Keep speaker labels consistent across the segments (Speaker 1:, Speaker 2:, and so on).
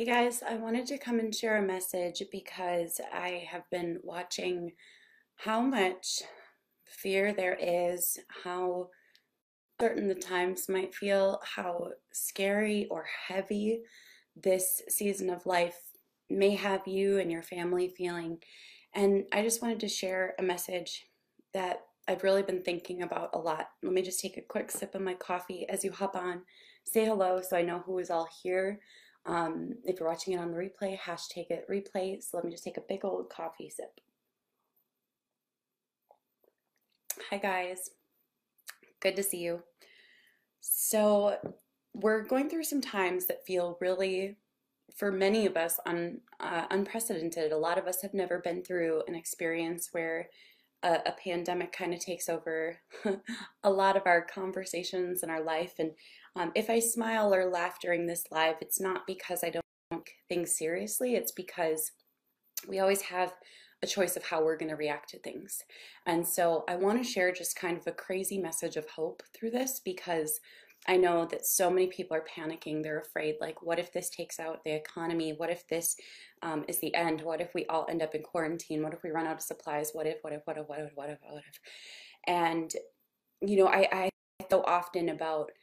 Speaker 1: Hey guys, I wanted to come and share a message because I have been watching how much fear there is, how certain the times might feel, how scary or heavy this season of life may have you and your family feeling. And I just wanted to share a message that I've really been thinking about a lot. Let me just take a quick sip of my coffee as you hop on. Say hello so I know who is all here. If you're watching it on the replay, hashtag it replay. So let me just take a big old coffee sip. Hi guys, good to see you. So we're going through some times that feel really, for many of us, unprecedented. A lot of us have never been through an experience where a pandemic kind of takes over a lot of our conversations in our life. And if I smile or laugh during this live, it's not because I don't take things seriously. It's because we always have a choice of how we're going to react to things. And so I want to share just kind of a crazy message of hope through this because I know that so many people are panicking. They're afraid, like, what if this takes out the economy? What if this is the end? What if we all end up in quarantine? What if we run out of supplies? What if? And, I so often about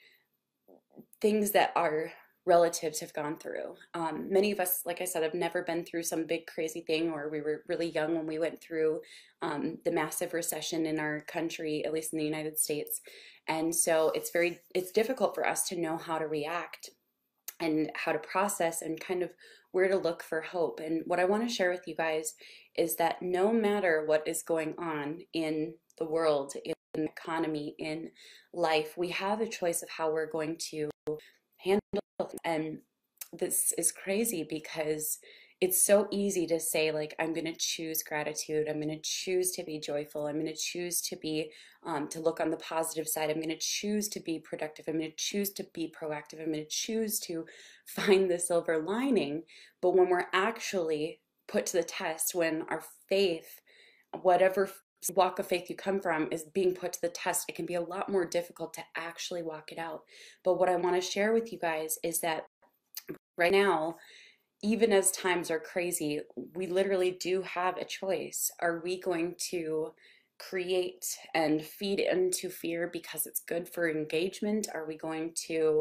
Speaker 1: things that our relatives have gone through. Many of us, like I said, have never been through some big crazy thing, or we were really young when we went through the massive recession in our country, at least in the United States. And so it's difficult for us to know how to react and how to process and kind of where to look for hope. And what I want to share with you guys is that no matter what is going on in the world, in the economy, in life, we have a choice of how we're going to handle it. And this is crazy because it's so easy to say, like, I'm going to choose gratitude. I'm going to choose to be joyful. I'm going to choose to be, to look on the positive side. I'm going to choose to be productive. I'm going to choose to be proactive. I'm going to choose to find the silver lining. But when we're actually put to the test, when our faith, whatever walk of faith you come from, is being put to the test, it can be a lot more difficult to actually walk it out. But what I want to share with you guys is that right now, even as times are crazy, we literally do have a choice. Are we going to create and feed into fear because it's good for engagement? Are we going to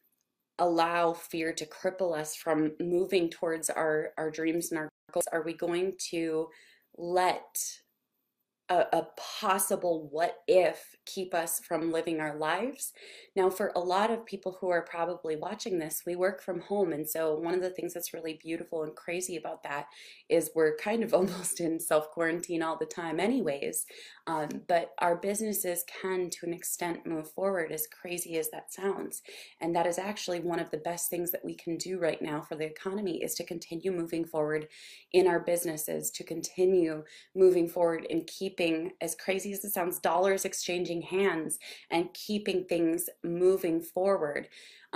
Speaker 1: allow fear to cripple us from moving towards our dreams and our goals? Are we going to let a possible what if keep us from living our lives? Now, for a lot of people who are probably watching this, we work from home. And so one of the things that's really beautiful and crazy about that is we're kind of almost in self-quarantine all the time anyways. But our businesses can, to an extent, move forward, as crazy as that sounds. And that is actually one of the best things that we can do right now for the economy, is to continue moving forward in our businesses, to continue moving forward and keeping, as crazy as it sounds, dollars exchanging hands and keeping things moving forward.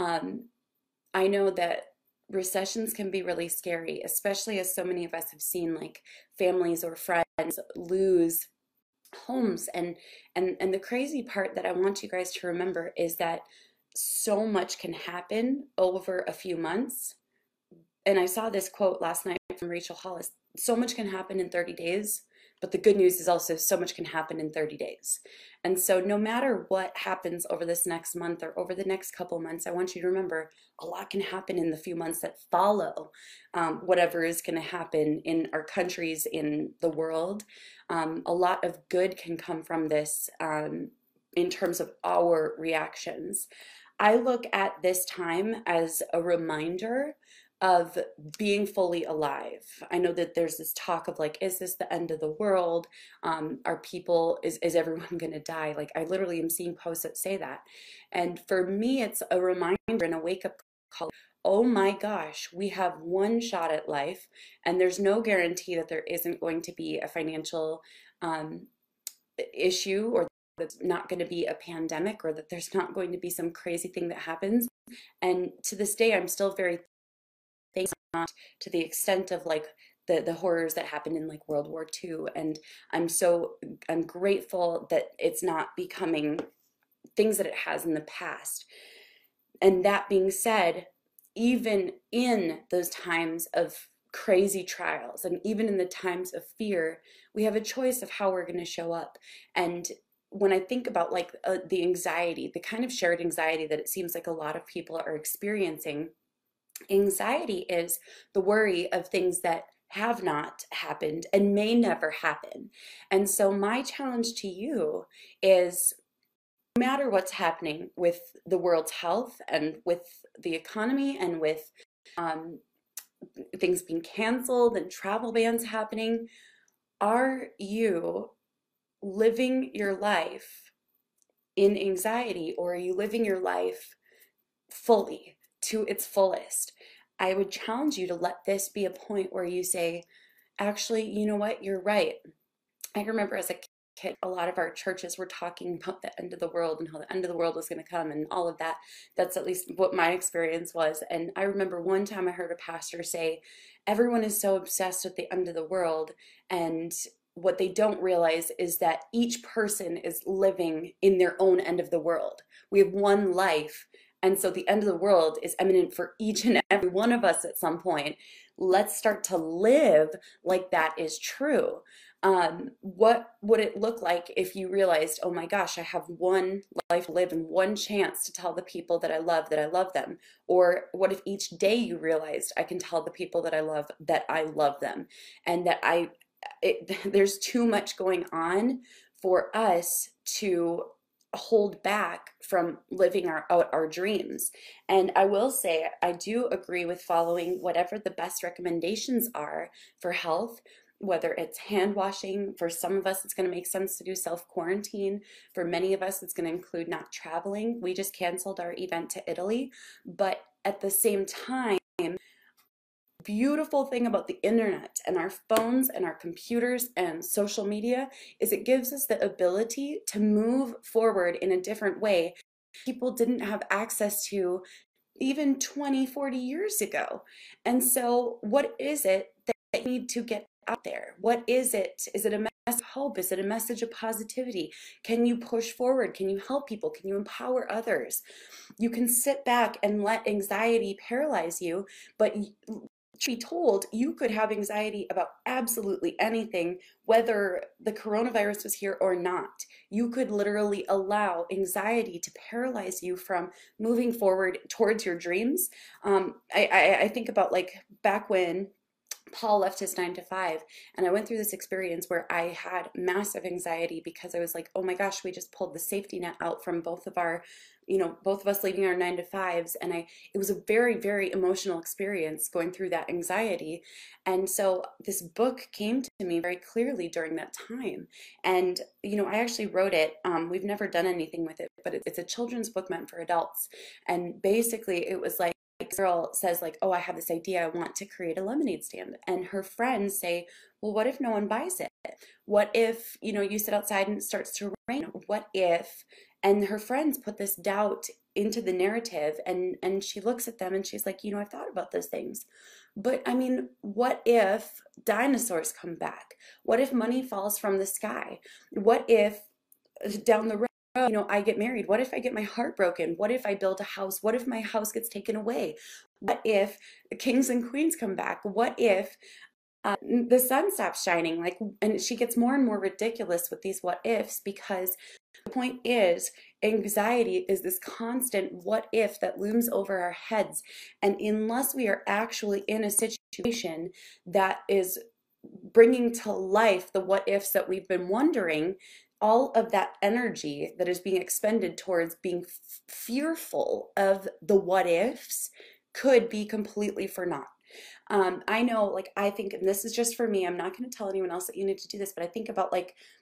Speaker 1: I know that recessions can be really scary, especially as so many of us have seen, like, families or friends lose homes. And the crazy part that I want you guys to remember is that so much can happen over a few months. And I saw this quote last night from Rachel Hollis: so much can happen in 30 days, but the good news is also so much can happen in 30 days. And so no matter what happens over this next month or over the next couple months, I want you to remember a lot can happen in the few months that follow whatever is going to happen in our countries, in the world. A lot of good can come from this in terms of our reactions. I look at this time as a reminder of being fully alive. I know that there's this talk of, like, is this the end of the world? Are people, is everyone going to die? Like, I literally am seeing posts that say that. And for me, it's a reminder and a wake up call. Oh my gosh, we have one shot at life, and there's no guarantee that there isn't going to be a financial issue, or that's not going to be a pandemic, or that there's not going to be some crazy thing that happens. And to this day, I'm still very thankful, not to the extent of, like, the horrors that happened in, like, World War II. And I'm grateful that it's not becoming things that it has in the past. And that being said, even in those times of crazy trials and even in the times of fear, we have a choice of how we're going to show up. And when I think about like the anxiety, the kind of shared anxiety that it seems like a lot of people are experiencing, anxiety is the worry of things that have not happened and may never happen. And so my challenge to you is, no matter what's happening with the world's health and with the economy and with um, things being canceled and travel bans happening, are you living your life in anxiety, or are you living your life fully to its fullest? I would challenge you to let this be a point where you say, actually, you know what, you're right. I remember as a kid, a lot of our churches were talking about the end of the world and how the end of the world was going to come and all of that. That's at least what my experience was. And I remember one time I heard a pastor say, everyone is so obsessed with the end of the world, and what they don't realize is that each person is living in their own end of the world. We have one life, and so the end of the world is imminent for each and every one of us at some point. Let's start to live like that is true. What would it look like if you realized, oh my gosh, I have one life to live and one chance to tell the people that I love them? Or what if each day you realized, I can tell the people that I love them, and that there's too much going on for us to hold back from living our dreams. And I will say, I do agree with following whatever the best recommendations are for health, whether it's hand washing. For some of us, it's going to make sense to do self-quarantine. For many of us, it's going to include not traveling. We just canceled our event to Italy. But at the same time, beautiful thing about the internet and our phones and our computers and social media is it gives us the ability to move forward in a different way people didn't have access to even 20, 40 years ago. And so what is it that you need to get out there? What is it? Is it a message of hope? Is it a message of positivity? Can you push forward? Can you help people? Can you empower others? You can sit back and let anxiety paralyze you, but be told, you could have anxiety about absolutely anything, whether the coronavirus was here or not. You could literally allow anxiety to paralyze you from moving forward towards your dreams. I think about like back when Paul left his 9 to 5, and I went through this experience where I had massive anxiety because I was like, oh my gosh, we just pulled the safety net out from both of our, both of us leaving our 9 to 5s. And it was a very, very emotional experience going through that anxiety. And so this book came to me very clearly during that time. And, I actually wrote it. We've never done anything with it, but it's a children's book meant for adults. And basically it was like, girl says like, oh, I have this idea, I want to create a lemonade stand, and her friends say, well, what if no one buys it? What if you sit outside and it starts to rain? What if? And her friends put this doubt into the narrative, and she looks at them and she's like, I've thought about those things, but I mean, what if dinosaurs come back? What if money falls from the sky? What if down the road, I get married? What if I get my heart broken? What if I build a house? What if my house gets taken away? What if kings and queens come back? What if the sun stops shining? And she gets more and more ridiculous with these what ifs, because the point is, anxiety is this constant what if that looms over our heads. And unless we are actually in a situation that is bringing to life the what ifs that we've been wondering, all of that energy that is being expended towards being fearful of the what ifs could be completely for naught. I know, I think, and this is just for me, I'm not going to tell anyone else that you need to do this, but I think about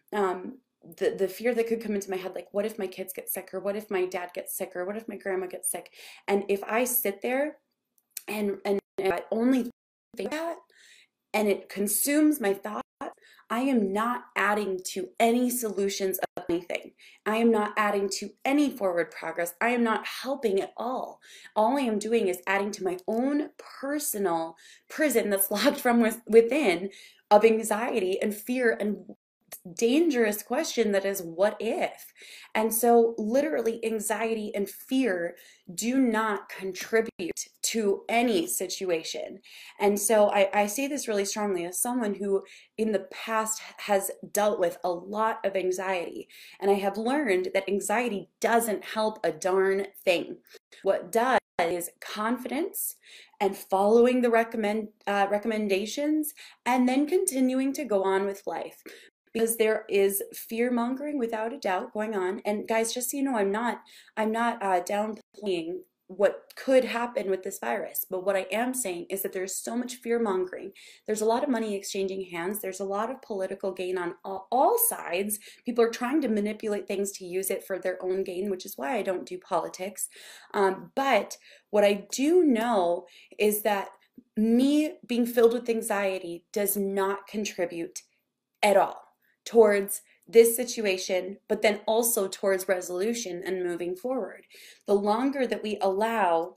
Speaker 1: the fear that could come into my head, like, what if my kids get sick, or what if my dad gets sick, or what if my grandma gets sick? And if I sit there and I only think that, and it consumes my thoughts, I am not adding to any solutions of anything. I am not adding to any forward progress. I am not helping at all. All I am doing is adding to my own personal prison that's locked from within of anxiety and fear and dangerous question that is, what if? And so literally anxiety and fear do not contribute to any situation. And so I say this really strongly as someone who in the past has dealt with a lot of anxiety. And I have learned that anxiety doesn't help a darn thing. What does is confidence and following the recommendations and then continuing to go on with life, because there is fear mongering without a doubt going on. And guys, just so you know, I'm not downplaying what could happen with this virus, but what I am saying is that there's so much fear mongering. There's a lot of money exchanging hands. There's a lot of political gain on all sides. People are trying to manipulate things to use it for their own gain, which is why I don't do politics. But what I do know is that me being filled with anxiety does not contribute at all towards this situation, but then also towards resolution and moving forward. The longer that we allow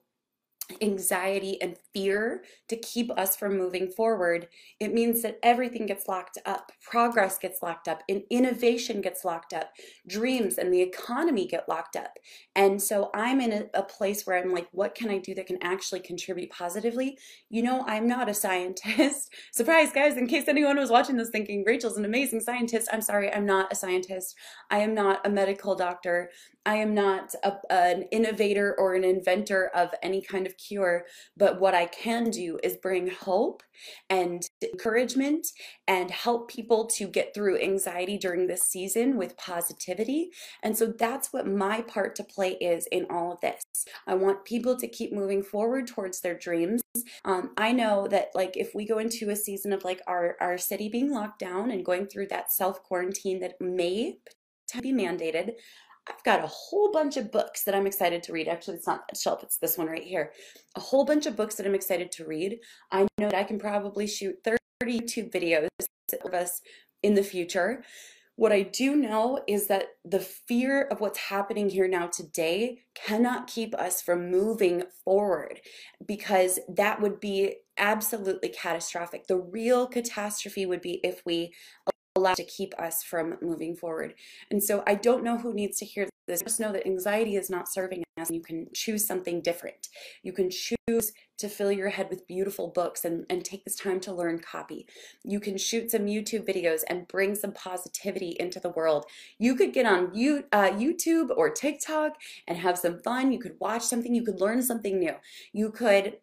Speaker 1: anxiety and fear to keep us from moving forward, it means that everything gets locked up, progress gets locked up, and innovation gets locked up, dreams and the economy get locked up. And so I'm in a place where I'm like, what can I do that can actually contribute positively? You know, I'm not a scientist. Surprise, guys, in case anyone was watching this thinking Rachel's an amazing scientist, I'm sorry, I'm not a scientist. I am not a medical doctor. I am not an innovator or an inventor of any kind of cure, but what I can do is bring hope and encouragement and help people to get through anxiety during this season with positivity. And so that's what my part to play is in all of this. I want people to keep moving forward towards their dreams. I know that like if we go into a season of like our city being locked down and going through that self-quarantine that may be mandated, I've got a whole bunch of books that I'm excited to read. Actually, it's not that shelf, it's this one right here. A whole bunch of books that I'm excited to read. I know that I can probably shoot 30 YouTube videos of us in the future. What I do know is that the fear of what's happening here now today cannot keep us from moving forward, because that would be absolutely catastrophic. The real catastrophe would be if we allow to keep us from moving forward. And so I don't know who needs to hear this. Just know that anxiety is not serving us, and you can choose something different. You can choose to fill your head with beautiful books and take this time to learn copy. You can shoot some YouTube videos and bring some positivity into the world. You could get on YouTube or TikTok and have some fun. You could watch something. You could learn something new. You could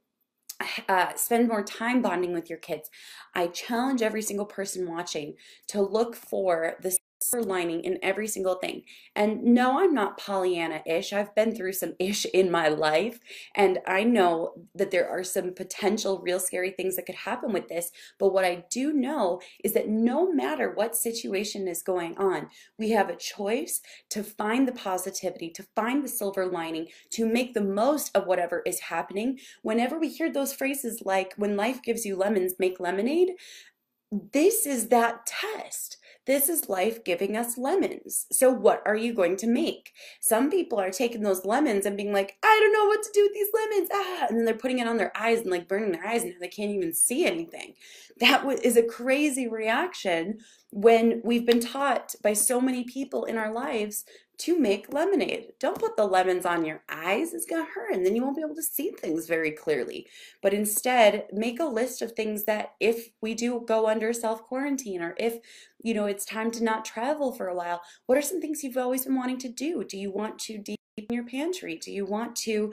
Speaker 1: spend more time bonding with your kids. I challenge every single person watching to look for the silver lining in every single thing. And no, I'm not Pollyanna-ish. I've been through some ish in my life, and I know that there are some potential real scary things that could happen with this. But what I do know is that no matter what situation is going on, we have a choice to find the positivity, to find the silver lining, to make the most of whatever is happening. Whenever we hear those phrases like, when life gives you lemons, make lemonade, this is that test. This is life giving us lemons. So what are you going to make? Some people are taking those lemons and being like, I don't know what to do with these lemons. And then they're putting it on their eyes and like burning their eyes, and they can't even see anything. That is a crazy reaction when we've been taught by so many people in our lives to make lemonade. Don't put the lemons on your eyes. It's going to hurt, and then you won't be able to see things very clearly. But instead, make a list of things that if we do go under self-quarantine, or if, you know, it's time to not travel for a while, what are some things you've always been wanting to do? Do you want to deepen your pantry? Do you want to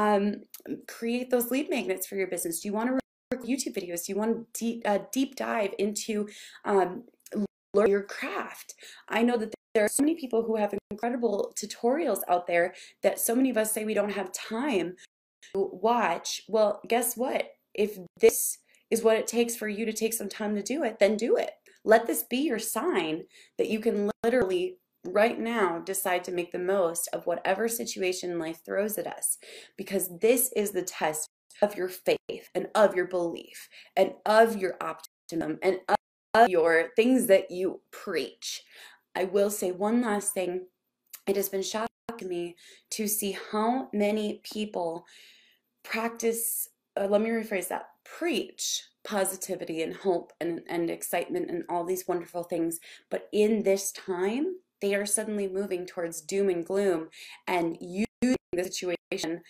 Speaker 1: create those lead magnets for your business? Do you want to record YouTube videos? Do you want to deep dive into learn your craft? I know that there are so many people who have incredible tutorials out there that so many of us say we don't have time to watch. Well, guess what? If this is what it takes for you to take some time to do it, then do it. Let this be your sign that you can literally right now decide to make the most of whatever situation life throws at us, because this is the test of your faith and of your belief and of your optimism and of your things that you preach. I will say one last thing. It has been shocking to me to see how many people practice let me rephrase that, preach positivity and hope and excitement and all these wonderful things. But in this time, they are suddenly moving towards doom and gloom and using the situation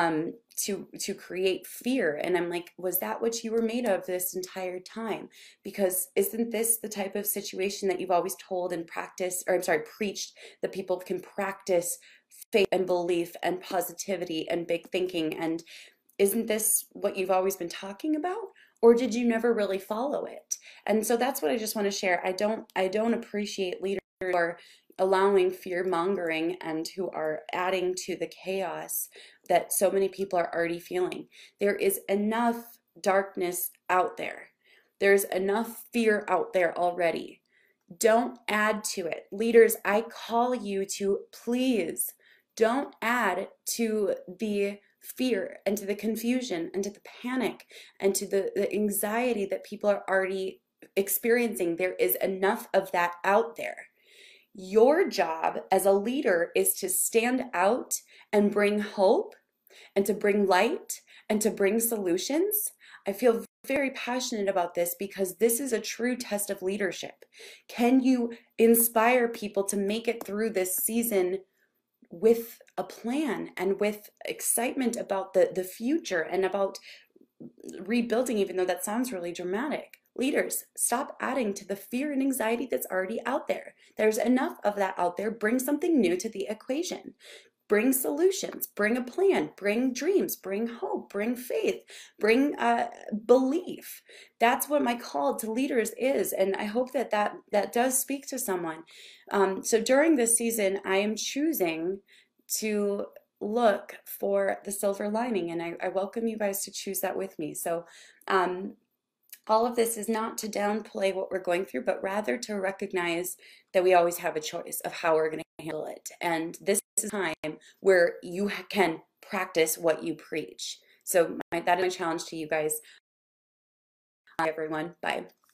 Speaker 1: to create fear. And I'm like, was that what you were made of this entire time? Because isn't this the type of situation that you've always told and practiced, or I'm sorry, preached, that people can practice faith and belief and positivity and big thinking? And isn't this what you've always been talking about? Or did you never really follow it? And so that's what I just want to share. I don't appreciate leaders who are allowing fear mongering and who are adding to the chaos that so many people are already feeling. There is enough darkness out there. There's enough fear out there already. Don't add to it. Leaders, I call you to please don't add to the fear and to the confusion and to the panic and to the anxiety that people are already experiencing. There is enough of that out there. Your job as a leader is to stand out and bring hope and to bring light and to bring solutions. I feel very passionate about this because this is a true test of leadership. Can you inspire people to make it through this season with a plan and with excitement about the future and about rebuilding, even though that sounds really dramatic? Leaders, stop adding to the fear and anxiety that's already out there. There's enough of that out there. Bring something new to the equation. Bring solutions, bring a plan, bring dreams, bring hope, bring faith, bring belief. That's what my call to leaders is, and I hope that does speak to someone. So during this season, I am choosing to look for the silver lining, and I welcome you guys to choose that with me. So all of this is not to downplay what we're going through, but rather to recognize that we always have a choice of how we're going to handle it. And this is a time where you can practice what you preach. So that is my challenge to you guys. Everyone, bye.